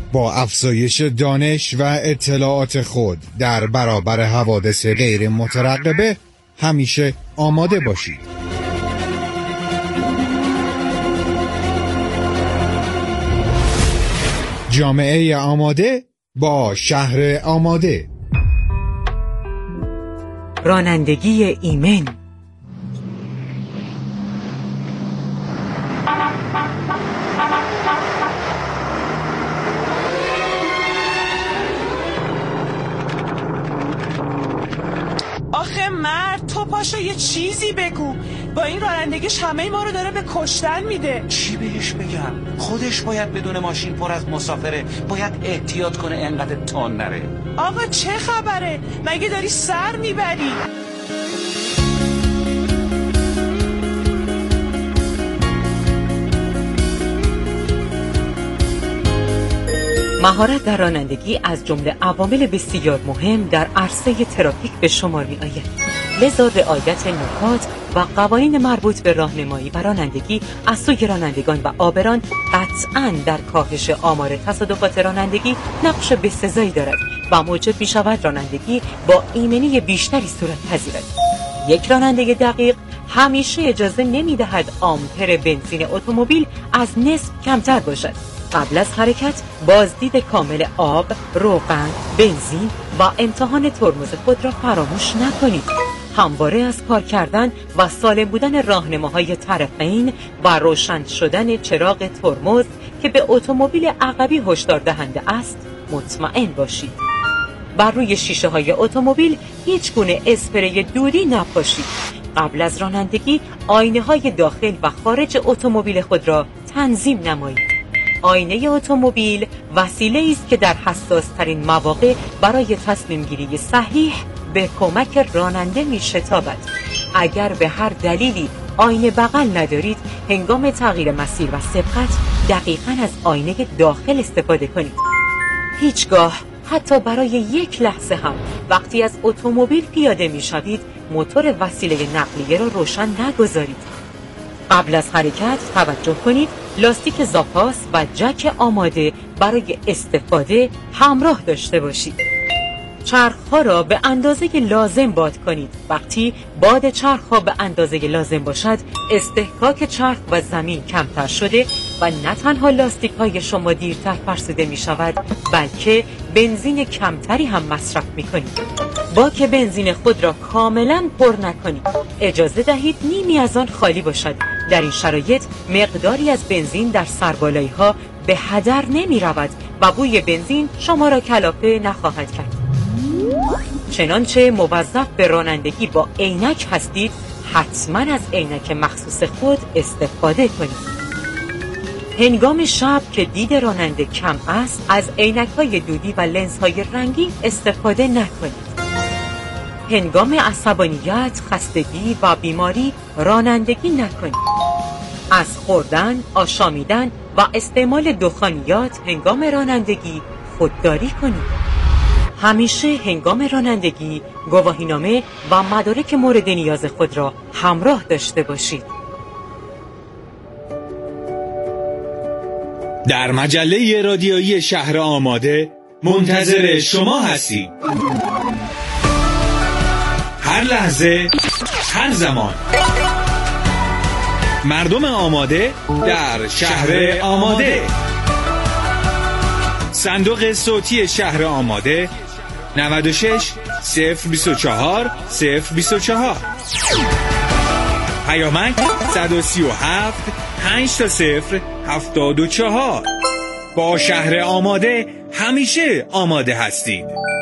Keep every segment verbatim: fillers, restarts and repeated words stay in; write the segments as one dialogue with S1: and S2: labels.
S1: با افزایش دانش و اطلاعات خود در برابر حوادث غیر مترقبه همیشه آماده باشید. جامعه آماده با شهر آماده.
S2: رانندگی ایمن.
S3: آخه مرد تو پاشو یه چیزی بگو، با این رانندگیش همه ما رو داره به کشتن میده.
S4: چی بهش بگم؟ خودش باید بدون ماشین پر از مسافره، باید احتیاط کنه انقدر تون نره.
S3: آقا چه خبره؟ مگه داری سر میبری؟
S2: مهارت در رانندگی از جمله عوامل بسیار مهم در عرصه ترافیک به شمار می آید. لذا رعایت نکات و قوانین مربوط به راهنمایی و رانندگی از سوی رانندگان و عابران قطعاً در کاهش آمار تصادفات رانندگی نقش بسزایی دارد و موجب می شود رانندگی با ایمنی بیشتری صورت پذیرد. یک راننده دقیق همیشه اجازه نمی دهد آمپر بنزین اتومبیل از نصف کمتر باشد. قبل از حرکت بازدید کامل آب، روغن، بنزین و امتحان ترمز خود را فراموش نکنید. همواره از کار کردن و سالم بودن راهنماهای طرفین و روشن شدن چراغ ترمز که به اتومبیل عقبی هشدار دهنده است مطمئن باشید. بر روی شیشه های اتومبیل هیچ گونه اسپری دودی نپاشید. قبل از رانندگی آینه های داخل و خارج اتومبیل خود را تنظیم نمایید. آینه اتومبیل وسیله است که در حساس ترین مواقع برای تصمیم گیری صحیح به کمک راننده می شتابد. اگر به هر دلیلی آینه بغل ندارید، هنگام تغییر مسیر و سبقت دقیقاً از آینه داخل استفاده کنید. هیچگاه حتی برای یک لحظه هم وقتی از اتومبیل پیاده می شوید موتور وسیله نقلیه را روشن نگذارید. قبل از حرکت توجه کنید لاستیک زاپاس و جک آماده برای استفاده همراه داشته باشید. چرخ‌ها را به اندازه لازم باد کنید. وقتی باد چرخ‌ها به اندازه لازم باشد، استحکاک چرخ و زمین کمتر شده و نه تنها لاستیک‌های شما دیرتر فرسوده می‌شود، بلکه بنزین کمتری هم مصرف می‌کنید. باک بنزین خود را کاملا پر نکنید. اجازه دهید نیمی از آن خالی باشد. در این شرایط مقداری از بنزین در سربالایی‌ها به هدر نمی‌رود و بوی بنزین شما را کلافه نخواهد کرد. چنانچه موظف به رانندگی با عینک هستید، حتما از عینک مخصوص خود استفاده کنید. هنگام شب که دید راننده کم است، از عینک‌های دودی و لنزهای رنگی استفاده نکنید. هنگام عصبانیت، خستگی و بیماری رانندگی نکنید. از خوردن، آشامیدن و استعمال دخانیات هنگام رانندگی خودداری کنید. همیشه هنگام رانندگی گواهینامه و مدارک مورد نیاز خود را همراه داشته باشید.
S5: در مجله رادیویی شهر آماده منتظر شما هستیم. هر لحظه، هر زمان. مردم آماده در شهر آماده. صندوق صوتی شهر آماده نود و شش صفر بیست و چهار صفر بیست و چهار. پیامک صد و سی و هفت پنج تا صفر هفتاد و چهار. با شهر آماده همیشه آماده هستید.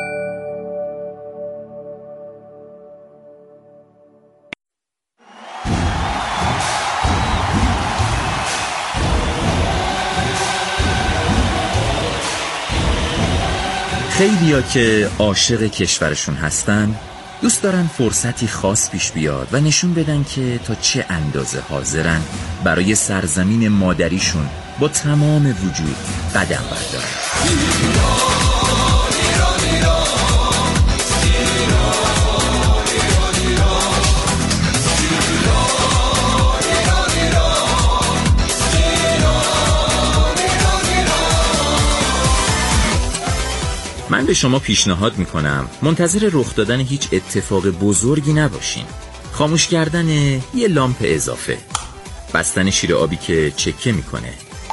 S6: خیلیا که عاشق کشورشون هستن دوست دارن فرصتی خاص پیش بیاد و نشون بدن که تا چه اندازه حاضرن برای سرزمین مادریشون با تمام وجود قدم بردارن. من به شما پیشنهاد میکنم منتظر رخ دادن هیچ اتفاق بزرگی نباشین. خاموش کردن یه لامپ اضافه، بستن شیر آبی که چکه میکنه،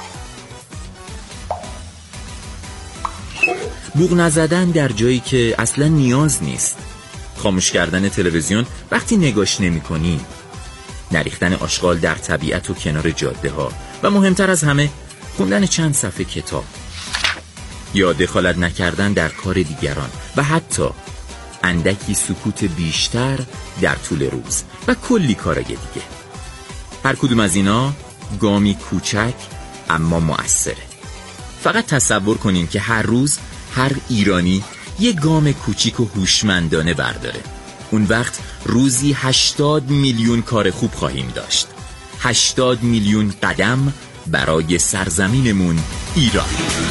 S6: بوق نزدن در جایی که اصلا نیاز نیست، خاموش کردن تلویزیون وقتی نگاش نمی‌کنی، نریختن آشغال در طبیعت و کنار جاده ها و مهمتر از همه خوندن چند صفحه کتاب، یا دخالت نکردن در کار دیگران و حتی اندکی سکوت بیشتر در طول روز و کلی کارای دیگه. هر کدوم از اینا گامی کوچک اما مؤثره. فقط تصور کنین که هر روز هر ایرانی یه گام کوچیک و هوشمندانه برداره. اون وقت روزی هشتاد میلیون کار خوب خواهیم داشت. هشتاد میلیون قدم برای سرزمینمون ایران.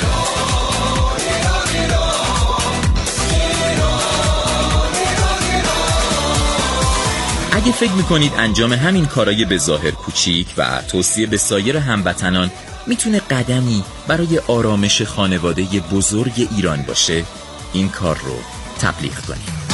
S6: اگه فکر میکنید انجام همین کارای به ظاهر کوچیک و توصیه به سایر هموطنان میتونه قدمی برای آرامش خانواده بزرگ ایران باشه، این کار رو تبلیغ کنید.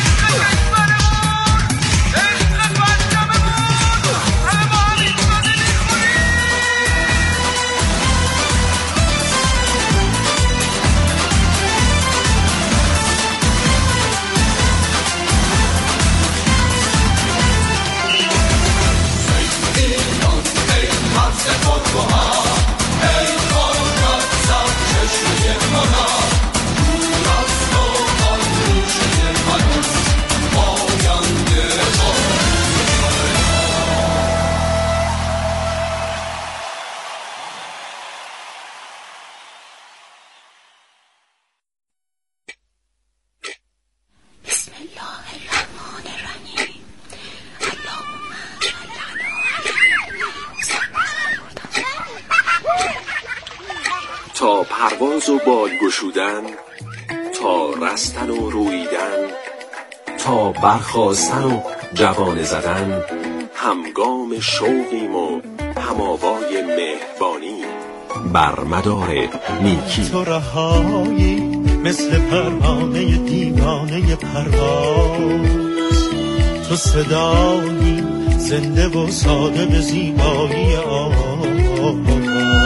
S7: تا پرواز و بال گشودن، تا رستن و رویدن، تا برخاستن و جوانه زدن، همگام شوقیم و هماوای مهربانی بر مدار نیکی.
S8: تو رهایی مثل پروانه دیوانه پرواز، تو صدایی زنده و ساده به زیبایی آواز،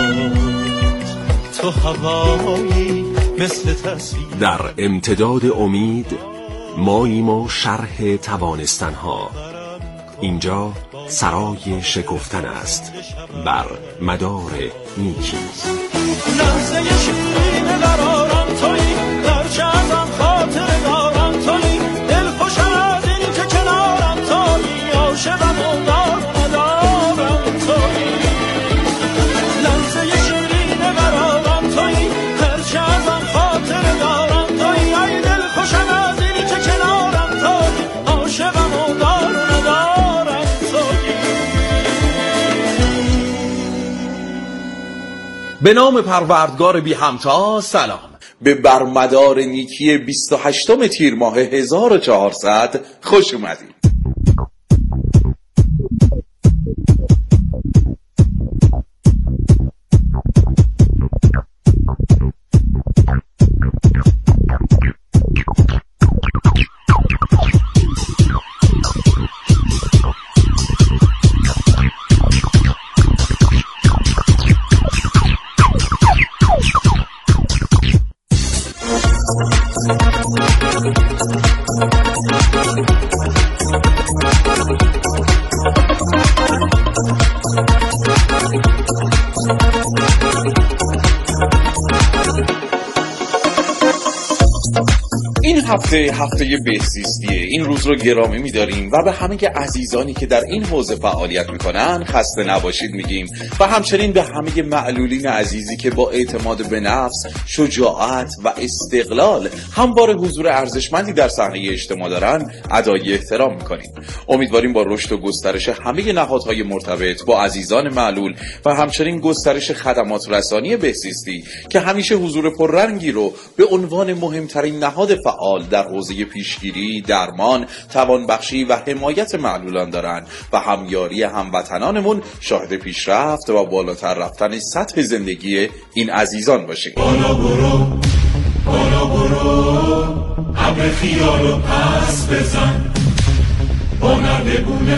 S8: تو هوایی مثل تصویر.
S7: در امتداد امید ماییم و شرح توانستنها. اینجا سرای شکفتن است بر مدار نیکی.
S8: لحظه شیرین قرارم تویی، درچه ازم خاطر دارم تویی، دل خوشم از این که کنارم تویی، عاشقم و دار و ندارم تویی. لحظه شیرین قرارم تویی، درچه ازم خاطر دارم تویی، ای دل خوشم از این که کنارم تویی، عاشقم و دار و ندارم تویی.
S9: به نام پروردگار بی همتا. سلام. به برمدار نیکی بیست و هشتم تیر ماه هزار و چهارصد خوش اومدید. این هفته هفته بهزیستیه. این روز رو گرامی می‌داریم و به همه عزیزانی که در این حوزه فعالیت میکنن خسته نباشید میگیم و همچنین به همه معلولین عزیزی که با اعتماد به نفس، شجاعت و استقلال همواره حضور ارزشمندی در صحنه اجتماع دارن ادای احترام میکنیم. امیدواریم با رشد و گسترش همه نهادهای مرتبط با عزیزان معلول و همچنین گسترش خدمات رسانی بهزیستی که همیشه حضور پررنگی رو به عنوان مهمترین نهاد فعال در حوزه پیشگیری، درمان، توانبخشی و حمایت معلولان دارند و همیاری هموطنانمون شاهد پیشرفت و بالاتر رفتن سطح زندگی این عزیزان باشیم. بالا برو
S8: برو برو ابر خیالو پس بزن، با نردبون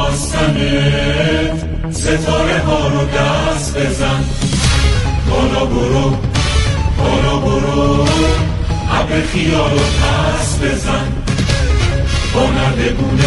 S8: خواستنت ستاره ها رو دست بزن. بالا برو بالا برو ابر خیالو پس بزن، با نردبون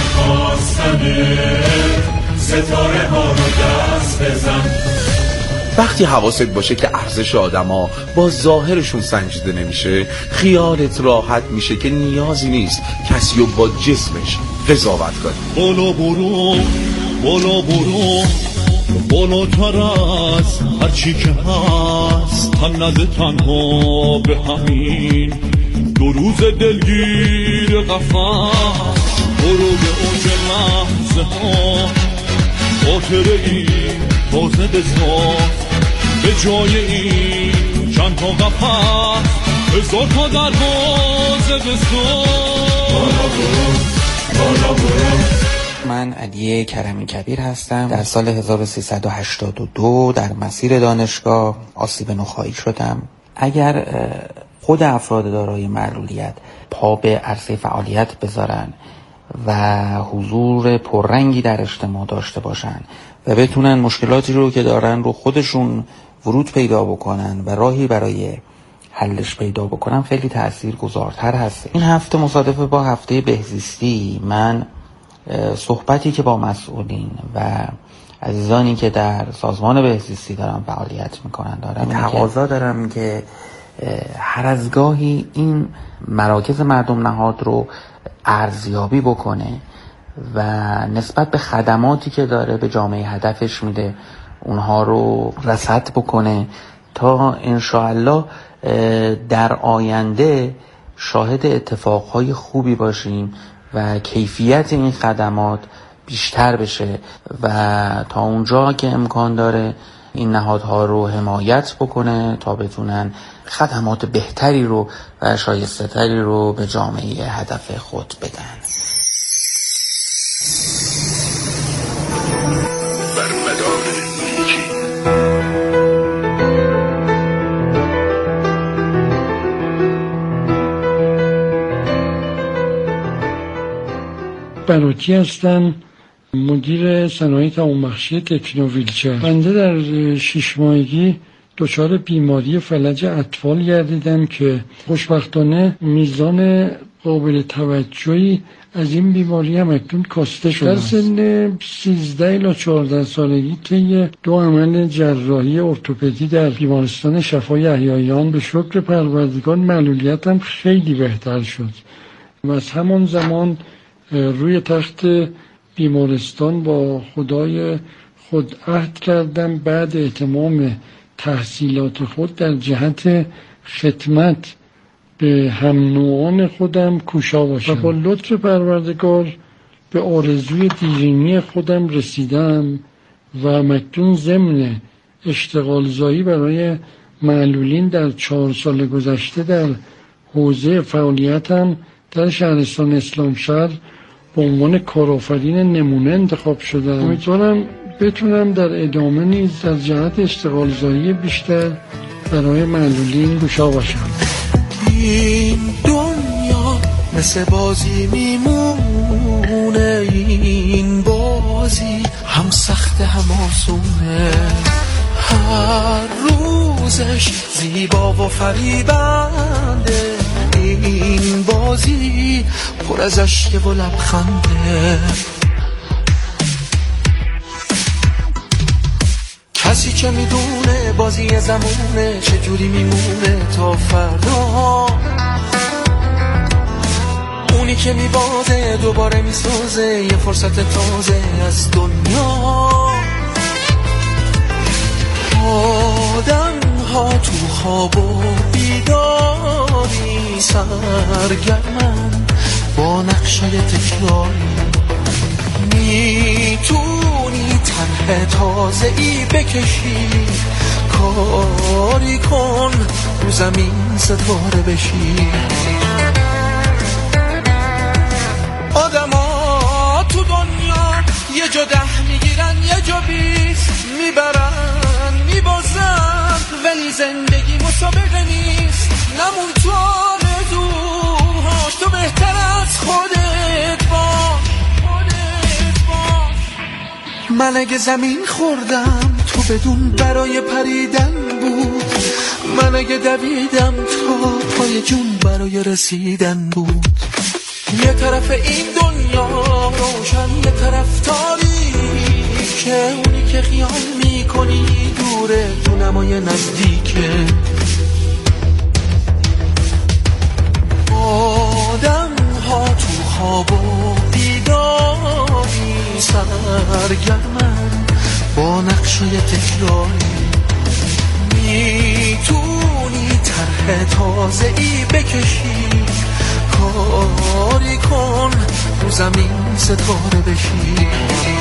S8: خواستنت ستاره ها رو دست بزن.
S9: وقتی حواست باشه که ارزش آدما با ظاهرشون سنجیده نمیشه، خیالت راحت میشه که نیازی نیست کسی رو با جسمش قضاوت کنی.
S8: بالا برو بالا برو بالاتر از هر چی که هست، تن نده تنها به همین دو روز دلگیر قفس. برو به اوج لحظه ها خاطره ای تازه بساز، به جای این چند تا قفس هزار تا دروازه بساز. بالا برو بالا برو.
S10: من علی کرمی کبیر هستم. در سال هزار و سیصد و هشتاد و دو در مسیر دانشگاه آسیب نخاعی شدم. اگر خود افراد دارای معلولیت پا به عرصه فعالیت بذارن و حضور پررنگی در اجتماع داشته باشن و بتونن مشکلاتی رو که دارن رو خودشون ورود پیدا بکنن و راهی برای حلش پیدا بکنن، خیلی تاثیرگذارتر هست. این هفته مصادف با هفته بهزیستی، من صحبتی که با مسئولین و عزیزانی که در سازمان بهزیستی دارن فعالیت میکنن دارم تقاضا دارم که هر از گاهی این مراکز مردم نهاد رو ارزیابی بکنه و نسبت به خدماتی که داره به جامعه هدفش میده اونها رو رصد بکنه تا انشاءالله در آینده شاهد اتفاقهای خوبی باشیم و کیفیت این خدمات بیشتر بشه و تا اونجا که امکان داره این نهادها رو حمایت بکنه تا بتونن خدمات بهتری رو و شایسته تری رو به جامعه هدف خود بدن.
S7: بر مدار یکی
S11: براکی هستم، مدیر صنایع توانبخشی تکنو ویلچر. بنده در شش ماهگی دچار بیماری فلج اطفال گردیدم که خوشبختانه میزان قابل توجهی از این بیماری هم اکنون کاسته شده. در سن سیزده الی چهارده سالگی طی دو عمل جراحی ارتوپدی در بیمارستان شفای احیایان به شکر پروردگار معلولیتم خیلی بهتر شد و از همان زمان روی تخت بیمارستان با خدای خود عهد کردم بعد اتمام تحصیلات خود در جهت خدمت به هم نوعان خودم کوشا باشم و با لطف پروردگار به آرزوی دیرینی خودم رسیدم و مکنون ضمن اشتغال زایی برای معلولین در چهار سال گذشته در حوزه فعالیتم در شهرستان اسلامشهر به عنوان کارآفرین نمونه انتخاب شدم. امیدوارم بتونم در ادامه نیز در جهت اشتغال زایی بیشتر برای معلولین کوشا باشم.
S8: این دنیا مثل بازی میمونه، این بازی هم سخت هم آسونه، هر روزش زیبا و فریبنده، این بازی پر از اشک و لبخنده. کسی که میدونه بازی زمونه چجوری میمونه تا فردا، اونی که میبازه دوباره میسازه یه فرصت تازه از دنیا. آدم ها تو خواب و بیداری سرگرمن با نقشه تکراری، میتونی طرح تازه ای بکشی، کاری کن رو زمین ستاره بشی. آدم ها تو دنیا یه جا ده میگیرن یه جا بیست میبرن میبازن، ولی زندگی مسابقه نیست، نمون تو
S12: من اگه زمین خوردم تو بدون برای پریدن بود، من اگه دویدم تا پای جون برای رسیدن بود. یه طرف این دنیا روشن، یه طرف تاریکه، اونی که خیال میکنی دوره تو نمای نزدیکه. آدم ها تو خواب و بیداری سرگرمن با نقشه تکراری. میتونی طرح تازه ای بکشی، کاری کن رو زمین ستاره بشی.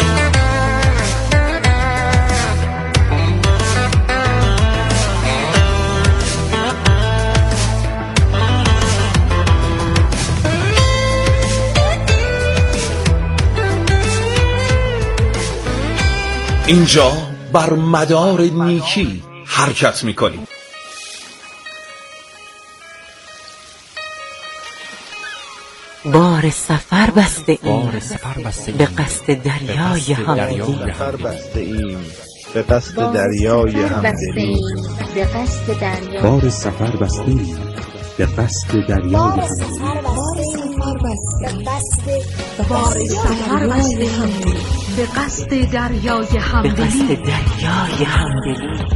S9: اینجا بر مدار نیکی حرکت میکنیم.
S2: بار سفر بسته ایم به قصد دریای همدلی.
S13: به قصد دریای همدلی.
S14: بار سفر بسته ایم به قصد دریای همدلی.
S15: بار سفر بسته ایم به قصد دریای همدلی.
S2: به قصد دریای همدلی.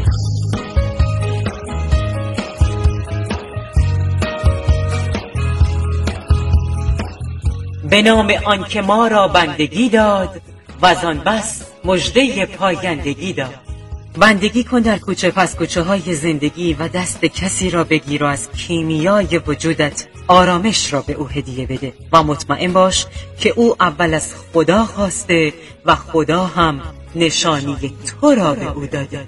S2: به نام آن که ما را بندگی داد و از آن بس مژده پایندگی داد. بندگی کن در کوچه پس کوچه های زندگی و دست کسی را بگیر و از کیمیای وجودت آرامش را به او هدیه بده و مطمئن باش که او اول از خدا خواسته و خدا هم نشانی تو را به او داده.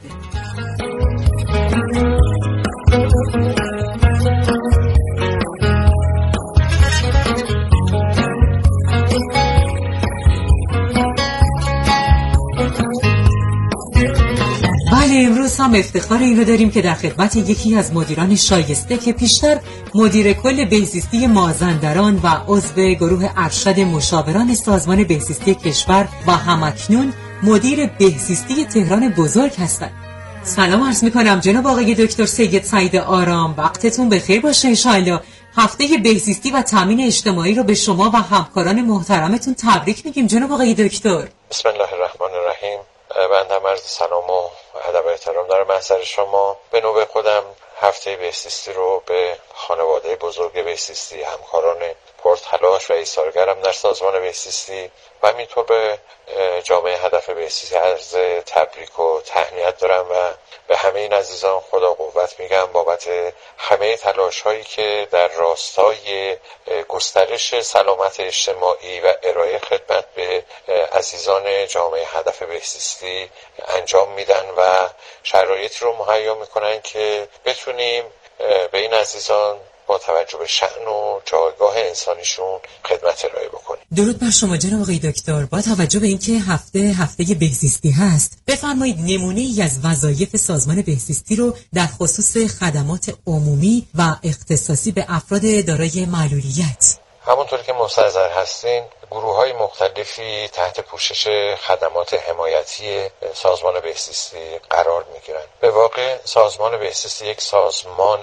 S2: امروز هم افتخار این رو داریم که در خدمت یکی از مدیران شایسته که پیشتر مدیر کل بهزیستی مازندران و عضو گروه ارشد مشاوران سازمان بهزیستی کشور و همکنون مدیر بهزیستی تهران بزرگ هستند. سلام عرض میکنم جناب آقای دکتر سید سعید آرام، وقتتون بخیر باشه انشاءالله. هفته بهزیستی و تامین اجتماعی رو به شما و همکاران محترمتون تبریک میگیم جناب آقای دکتر.
S16: بسم الله الرحمن الرحیم. بنده عرض سلام و ادب و احترام دارم محضر شما. به نوبه خودم هفته بهزیستی رو به خانواده بزرگ بهزیستی، همکاران پرتلاش و ایثارگرم در سازمان بهزیستی و همینطور به جامعه هدف بهزیستی عرض تبریک و تهنیت دارم و به همه این عزیزان خدا قوت میگم بابت همه تلاش هایی که در راستای گسترش سلامت اجتماعی و ارائه خدمت به عزیزان جامعه هدف بهزیستی انجام میدن و شرایطی رو مهیا میکنن که بتونیم به این عزیزان با توجه به شأن و جایگاه انسانیشون خدمت ارائه بکنیم.
S2: درود بر شما جناب آقای دکتر. با توجه به اینکه هفته هفته بهزیستی هست، بفرمایید نمونه‌ای از وظایف سازمان بهزیستی رو در خصوص خدمات عمومی و اختصاصی به افراد دارای معلولیت.
S16: همونطوری که مستحضر هستین، گروه‌های مختلفی تحت پوشش خدمات حمایتی سازمان بهزیستی قرار می‌گیرند. به واقع سازمان بهزیستی یک سازمان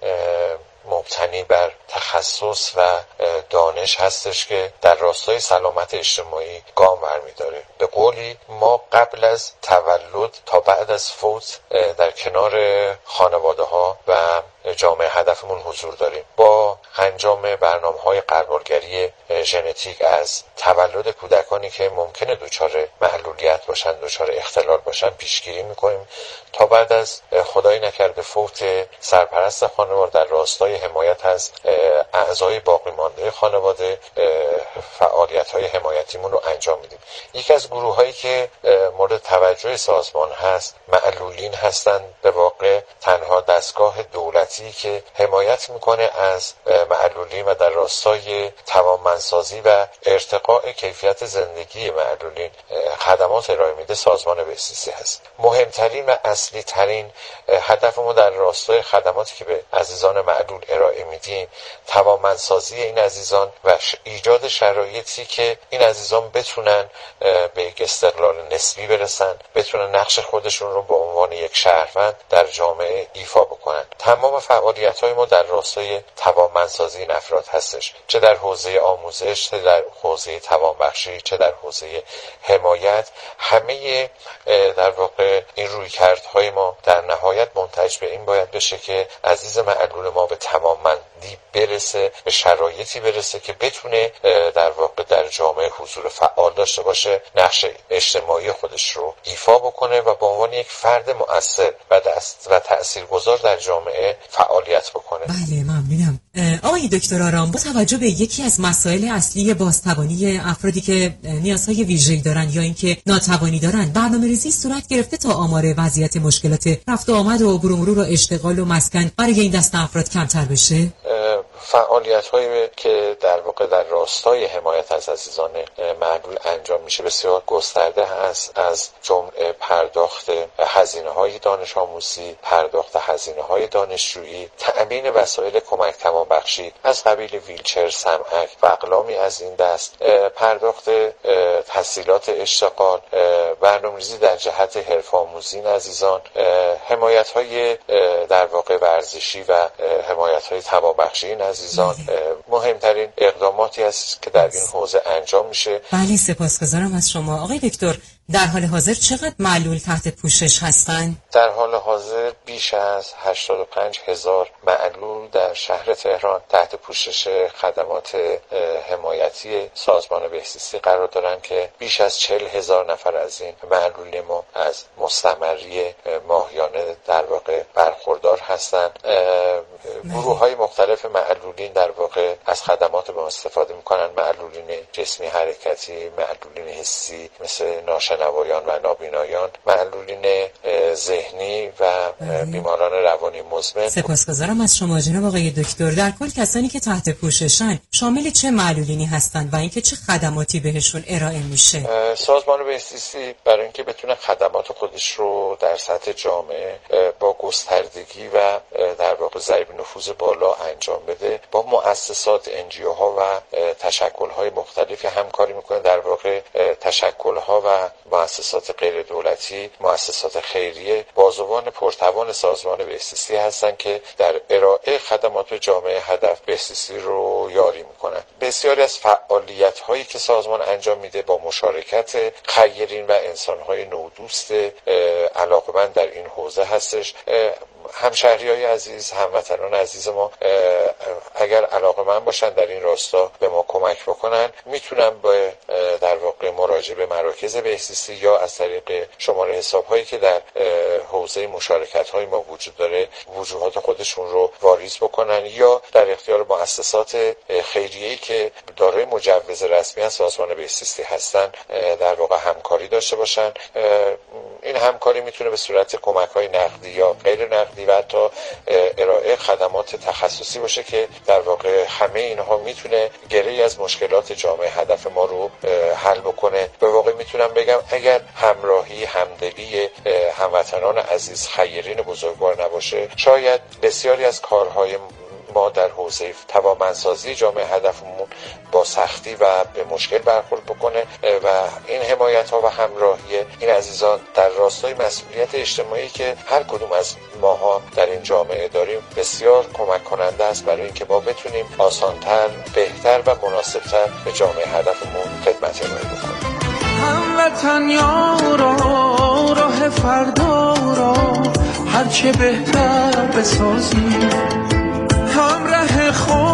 S16: مبتنی بر تخصص و دانش هستش که در راستای سلامت اجتماعی گام برمی‌داره. به قولی ما قبل از تولد تا بعد از فوت در کنار خانواده‌ها و جامعه هدفمون حضور داریم. با انجام برنامه‌های غربالگری ژنتیک از تولد کودکانی که ممکنه دچار معلولیت باشن، دچار اختلال باشن پیشگیری می‌کنیم تا بعد از خدای نکرده فوت سرپرست خانواده در راستای حمایت از اعضای باقی مانده خانواده فعالیت‌های حمایتیمون رو انجام میدیم. یکی از گروه‌هایی که مورد توجه سازمان هست معلولین هستند. به واقع تنها دستگاه دولتی که حمایت میکنه از معلولین و در راستای توانمندسازی و ارتقاء کیفیت زندگی معلولین خدمات ارائه میده سازمان بهزیستی هست. مهمترین و اصلی ترین هدف ما در راستای خدماتی که به عزیزان معلول ارائه میدیم توانمندسازی این عزیزان و ایجاد شرایطی که این عزیزان بتونن به یک استقلال نسبی برسن، بتونن نقش خودشون رو به عنوان یک شهروند در جامعه ایفا بکنن. تمام فعالیت‌های ما در راستای توانمندسازی این افراد هستش، چه در حوزه آموزش، چه در حوزه توانبخشی، چه در حوزه حمایت. همه در واقع این رویکردهای ما در نهایت منتج به این باید بشه که عزیز معلول ما به توانمندی برسه، به شرایطی برسه که بتونه در واقع در جامعه حضور فعال داشته باشه، نقش اجتماعی خودش رو ایفا بکنه و به عنوان یک فرد مؤثر و دست و تاثیرگذار در جامعه فعالیت بکنه.
S2: بله ممنونم. آقای دکتر آرام، با توجه به یکی از مسائل اصلی بازتوانی افرادی که نیازهای ویژه‌ای دارن یا اینکه ناتوانی دارن، برنامه‌ریزی صورت گرفته تا آمار وضعیت مشکلات رفت و آمد و برو مرور و اشتغال و مسکن برای این دسته افراد کمتر بشه؟
S16: فعالیت هایی که در واقع در راستای حمایت از عزیزان معلول انجام میشه بسیار گسترده هست، از جمله پرداخت هزینه های دانش آموزی، پرداخت هزینه های دانشجویی، تأمین وسایل کمک توانبخشی از قبیل ویلچر، سمعک و اقلامی از این دست، پرداخت تسهیلات اشتغال، برنامه‌ریزی در جهت حرفه آموزی عزیزان، حمایت های در واقع ورزشی و حمایت های توانبخشی عزیزان مهمترین اقداماتی است که در این حوزه انجام میشه.
S2: بله سپاسگزارم از شما. آقای دکتر، در حال حاضر چقدر معلول تحت پوشش هستند؟
S16: در حال حاضر بیش از هشتاد و پنج هزار معلول در شهر تهران تحت پوشش خدمات حمایتی سازمان بهزیستی قرار دارند که بیش از چهل هزار نفر از این معلول ما از مستمری ماهیانه در واقع برخوردار هستند. گروه های مختلف معلولین در واقع از خدمات ما استفاده میکنن. معلولین جسمی حرکتی، معلولین حسی مثل ناشنوایان و نابینایان، معلولین ذهنی و بیماران روانی مزمن.
S2: سپاسگزارم از شما جناب آقای دکتر. در کل کسانی که تحت پوششن شامل چه معلولینی هستند و اینکه چه خدماتی بهشون ارائه میشه؟
S16: سازمان بهزیستی برای اینکه بتونه خدمات خودش رو در سطح جامعه با گستردگی و در واقع ضریب نفوذ بالا انجام بده، با مؤسسات انجیو ها و تشکل های مختلفی همکاری میکنه. در واقع تشکل ها و مؤسسات غیر دولتی، مؤسسات خیریه بازوان پرتوان سازمان بهزیستی هستند که در ارائه خدمات جامعه هدف بهزیستی رو یاری میکنن. بسیاری از فعالیت هایی که سازمان انجام میده با مشارکت خیرین و انسان های نودوست علاقمند در این حوزه هستش. همشهریای عزیز، هموطنان عزیز ما اگر علاقه‌مند باشن در این راستا به ما کمک بکنن، میتونن به در واقع مراجعه به مراکز بهزیستی یا از طریق شماره حساب‌هایی که در حوزه مشارکت‌های ما وجود داره وجوهات خودشون رو واریز بکنن یا در اختیار مؤسسات خیریه‌ای که دارای مجوز رسمی از سازمان بهزیستی هستن در واقع همکاری داشته باشن. این همکاری میتونه به صورت کمک‌های نقدی یا غیر نقدی و حتی ارائه خدمات تخصصی باشه که در واقع همه اینها میتونه گره‌ای از مشکلات جامعه هدف ما رو حل بکنه. به واقع میتونم بگم اگر همراهی، همدلی هموطنان عزیز، خیرین بزرگوار نباشه، شاید بسیاری از کارهای ما در حوزه توانمندسازی جامعه هدفمون با سختی و به مشکل برخورد بکنه و این حمایت ها و همراهی این عزیزان در راستای مسئولیت اجتماعی که هر کدوم از ماها در این جامعه داریم بسیار کمک کننده است برای اینکه ما بتونیم آسانتر، بهتر و مناسبتر به جامعه هدفمون خدمت ارائه بکنیم.
S12: هموطن یارا راه فردا را هرچه بهتر بسازیم، همراه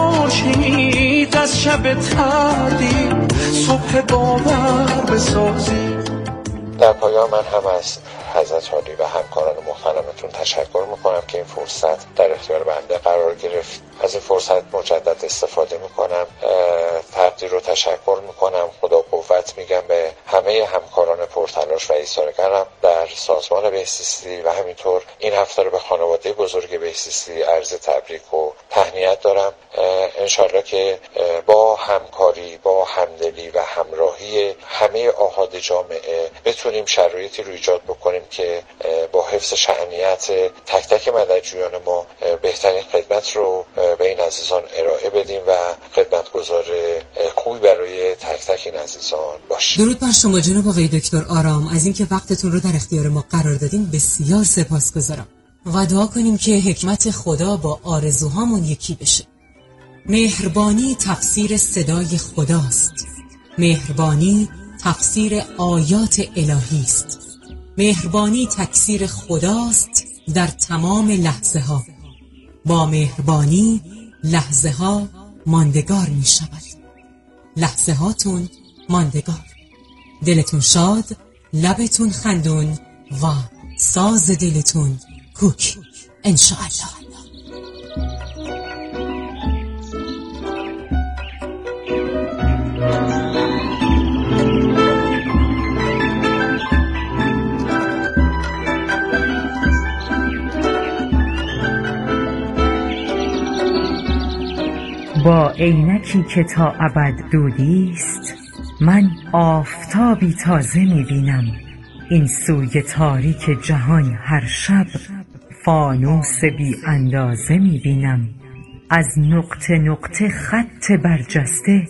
S12: خورشید از شب تردی صبح باور بسازیم.
S16: در پایان من هم از حضرت عالی و همکاران محترمتون تشکر میکنم که این فرصت در اختیار بنده قرار گرفت. از این فرصت مجدد استفاده میکنم، تقدیر و تشکر میکنم، خدا قوت میگم به همه همکاران پرتلاش و ایثارگرم در سازمان بهزیستی و همینطور این هفته رو به خانواده بزرگ بهزیستی عرض تبریک و تهنیت دارم. انشالله که با همکاری، با همدلی و همراهی همه آحاد جامعه بتونیم شرایطی رو ایجاد بکنیم که با حفظ شأنیت تک تک مددجویان ما بهترین خدمت رو به این عزیزان ارائه بدیم و خدمتگزار خوبی برای تک تک این عزیزان باشیم.
S17: درود بر شما جناب آقای دکتر آرام، از اینکه وقتتون رو در اختیار ما قرار دادین بسیار سپاسگزارم و دعا کنیم که حکمت خدا با آرزوهامون یکی بشه. مهربانی تفسیر صدای خداست. مهربانی تفسیر آیات الهی است. مهربانی تکثیر خداست در تمام لحظه ها. با مهربانی لحظه ها ماندگار می شود. لحظه هاتون ماندگار. دلتون شاد، لبتون خندون و ساز دلتون کوک انشاءالله.
S18: با عینکی که تا ابد دودیست، من آفتابی تازه می‌بینم. این سوی تاریک جهان هر شب فانوس بی اندازه می‌بینم. از نقطه نقطه خط برجسته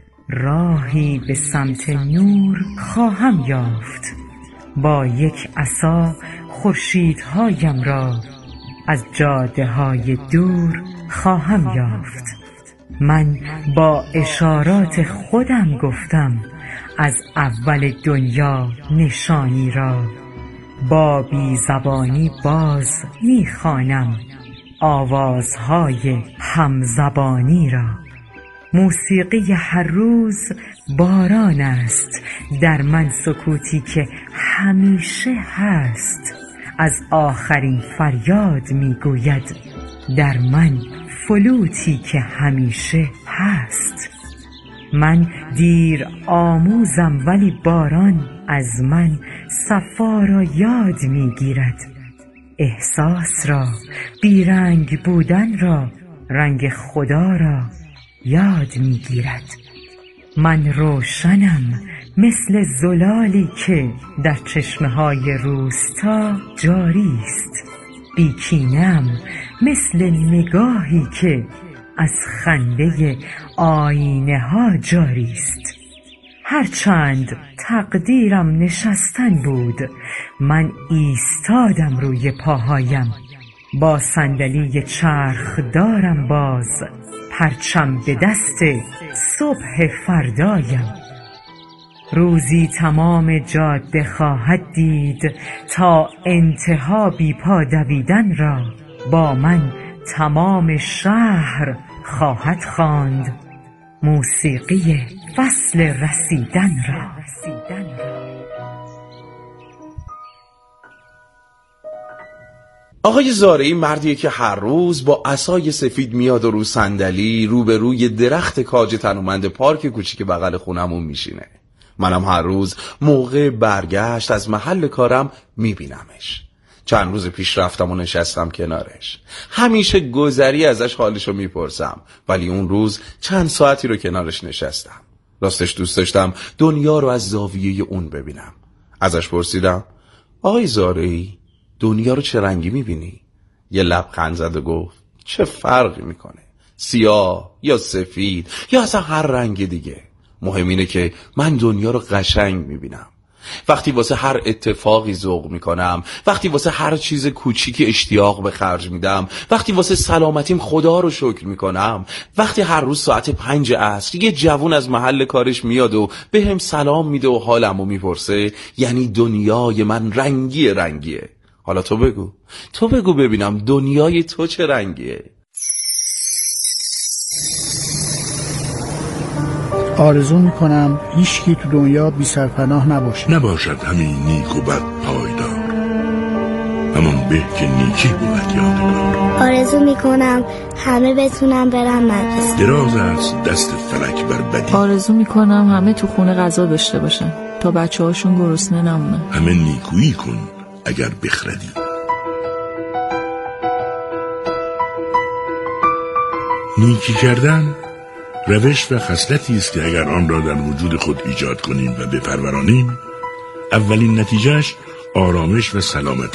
S18: راهی به سمت نور خواهم یافت. با یک عصا خورشیدهایم را از جاده‌های دور خواهم یافت. من با اشارات خودم گفتم از اول دنیا نشانی را. با بی زبانی باز میخوانم آوازهای همزبانی را. موسیقی هر روز باران است، در من سکوتی که همیشه هست. از آخرین فریاد میگوید در من فلوتی که همیشه هست. من دیر آموزم ولی باران از من صفا را یاد میگیرد. احساس را، بیرنگ بودن را، رنگ خدا را یاد میگیرد. من روشنم مثل زلالی که در چشمه های روستا جاری است. بیکینم مثل نگاهی که از خنده آینه ها جاری است. هرچند تقدیرم نشستن بود، من ایستادم روی پاهایم. با صندلی چرخ دارم باز پرچم به دست صبح فردایم. روزی تمام جاده خواهد دید تا انتها بی پا دویدن را. با من تمام شهر خواهد خواند موسیقی فصل رسیدن را.
S9: آقای زارعی مردیه که هر روز با عصای سفید میاد و رو صندلی روبروی درخت کاج تنومند پارک کوچیک بغل خونمون میشینه. منم هر روز موقع برگشت از محل کارم میبینمش. چند روز پیش رفتم و نشستم کنارش. همیشه گذری ازش حالشو میپرسم، ولی اون روز چند ساعتی رو کنارش نشستم. راستش دوست داشتم دنیا رو از زاویه اون ببینم. ازش پرسیدم آقای زارعی دنیا رو چه رنگی میبینی؟ یه لبخند زد و گفت چه فرقی میکنه، سیاه یا سفید یا اصلا هر رنگ دیگه. مهم اینه که من دنیا رو قشنگ میبینم. وقتی واسه هر اتفاقی ذوق میکنم، وقتی واسه هر چیز کوچیکی اشتیاق به خرج میدم، وقتی واسه سلامتیم خدا رو شکر میکنم، وقتی هر روز ساعت پنج عصر یه جوون از محل کارش میاد و به هم سلام میده و حالمو میپرسه، یعنی دنیای من رنگی رنگیه. حالا تو بگو تو بگو ببینم دنیای تو چه رنگیه؟
S19: آرزو میکنم هیچکی تو دنیا بی سرپناه نباشه.
S7: نباشد همین نیک و بد پایدار، همون به که نیکی بود یادگار.
S20: آرزو میکنم همه بتونم برم مدرسه.
S7: دراز است دست فلک بر بدی.
S21: آرزو میکنم همه تو خونه غذا داشته باشن تا بچه هاشون گرسنه نمونن.
S7: همه نیکویی کن اگر بخردی. نیکی کردن روش و خصلتی است که اگر آن را در وجود خود ایجاد کنیم و بپرورانیم، اولین نتیجهش آرامش و سلامتی